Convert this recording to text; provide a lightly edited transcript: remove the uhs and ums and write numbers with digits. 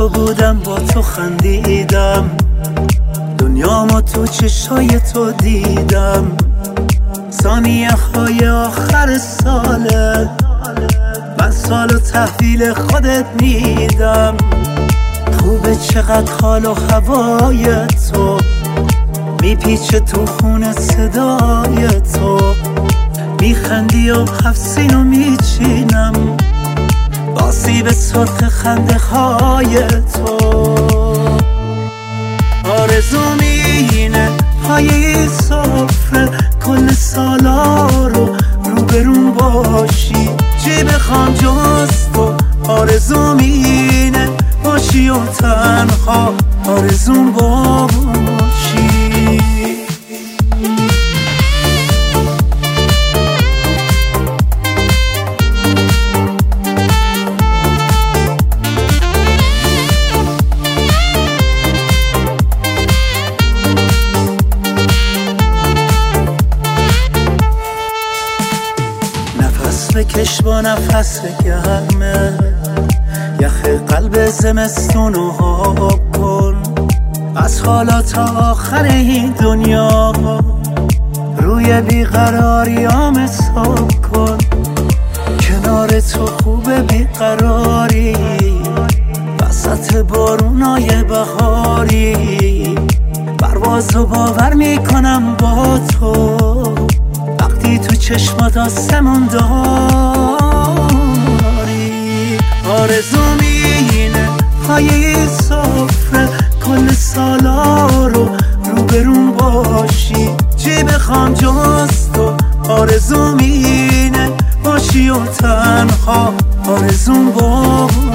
تو بودم، با تو خندیدم، دنیامو تو چشای تو دیدم. ثانیه های آخر ساله، من سالو تحویل خودت میدم. خوبه چقدر حال و هوای تو، میپیچه تو خون صدای تو. میخندی و حفظینو میچینم، باسی به سرخ خنده های تو. آرزوم اینه پای سفره کل سالا رو روبرون باشی، چی بخوام جز تو. آرزوم اینه باشی و تنها آرزوم باشی. بکش با نفس گرمه، یخ قلب زمستونو آب کن. از حالا تا آخر این دنیا روی بیقراریام حساب کن. کنار تو خوبه بیقراری، وسط بارونای بهاری. پروازو باور میکنم با تو، وقتی تو چشمات آسمون داری. آرزوم اینه پای سفره کل سالا رو روبرون باشی، چی بخوام جز تو. آرزوم اینه باشی و تنها آرزوم باشی.